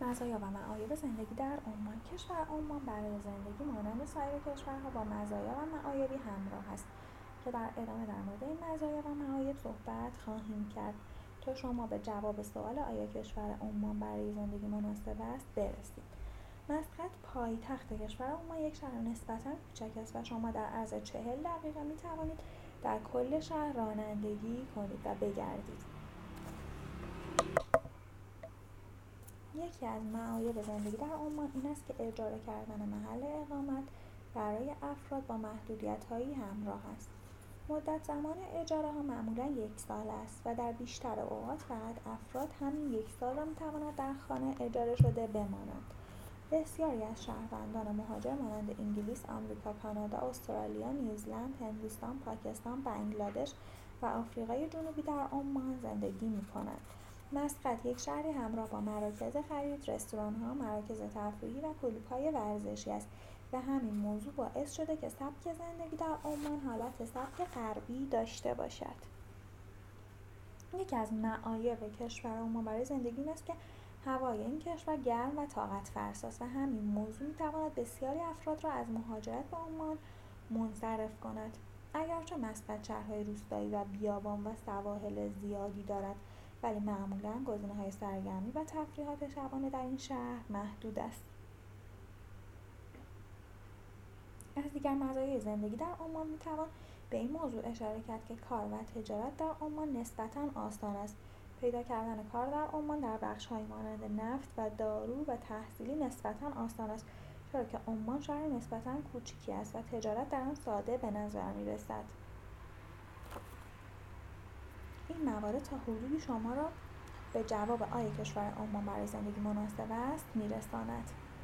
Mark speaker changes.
Speaker 1: مزایا و معایب زندگی در عمان. کشور عمان برای زندگی مانند سایر کشورها با مزایا و معایبی همراه است که در ادامه در مورد این مزایا و معایب صحبت خواهیم کرد تا شما به جواب سوال آیا کشور عمان برای زندگی مناسب است برسید. مسقط پایتخت کشور عمان یک شهر نسبتاً کوچک است و شما در عرض 40 دقیقه می توانید در کل شهر رانندگی کنید و بگردید. یکی از معایب زندگی در عمان این است که اجاره کردن محل اقامت برای افراد با محدودیت‌هایی همراه است. مدت زمان اجاره ها معمولاً 1 سال است و در بیشتر اوقات فقط افراد همین 1 سال را می‌توانند در خانه اجاره شده بمانند. بسیاری از شهروندان مهاجر مانند انگلیس، آمریکا، کانادا، استرالیا، نیوزلند، هندوستان، پاکستان، بنگلادش و آفریقای جنوبی در عمان زندگی می‌کنند. مسقط یک شهری همراه با مراکز خرید، رستوران‌ها، مراکز تفریحی و کلوب‌های ورزشی است و همین موضوع باعث شده که سبک زندگی در عمان حالت سبک غربی داشته باشد. یکی از معایب کشور عمان برای زندگی این است که هوای این کشور گرم و طاقت فرسا است و همین موضوع می‌تواند بسیاری افراد را از مهاجرت به عمان منصرف کند. اگرچه مسقط شهرهای روستایی و بیابان و سواحل زیادی دارد، ولی معمولاً گزینه‌های سرگرمی و تفریحات شبانه در این شهر محدود است. از دیگر مزایای زندگی در عمان میتوان به این موضوع اشاره کرد که کار و تجارت در عمان نسبتاً آسان است. پیدا کردن کار در عمان در بخش‌هایی مانند نفت و دارو و تحصیلی نسبتاً آسان است، چرا که عمان شهر نسبتاً کوچکی است و تجارت در آن ساده به نظر می‌رسد. این موارد تا حدودی شما را به جواب آیا کشور عمان برای زندگی مناسب است می‌رساند.